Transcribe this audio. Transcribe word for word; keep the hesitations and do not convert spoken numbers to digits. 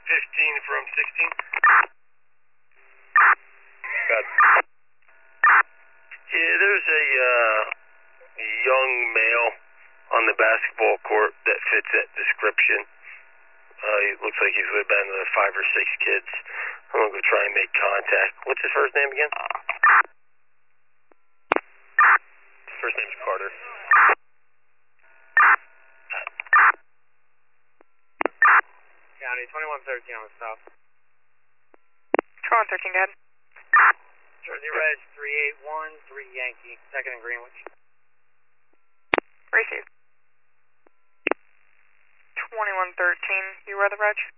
fifteen from sixteen. Got it. Yeah, there's a uh, young male on the basketball court that fits that description. Uh, he looks like he's with about another five or six kids. I'm going to go try and make contact. What's his first name again? His first name's Carter. County, twenty-one thirteen on the stop. twenty-one thirteen, go ahead. Jersey Reg, three eight one, three Yankee, second in Greenwich. Receive. twenty-one thirteen, you are the reg?